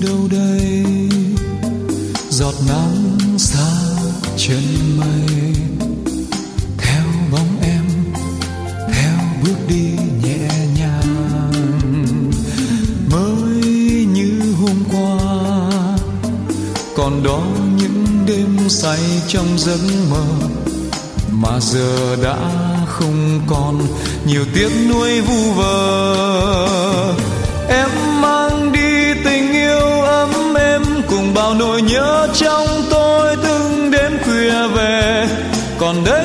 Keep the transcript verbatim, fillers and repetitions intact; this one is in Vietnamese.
đâu đây, giọt nắng xa chân mây, theo bóng em, theo bước đi nhẹ nhàng, mới như hôm qua, còn đó những đêm say trong giấc mơ, mà giờ đã không còn nhiều tiếc nuối vu vơ. Em mang đi tình yêu ấm êm cùng bao nỗi nhớ trong tôi từng đêm khuya về, còn đây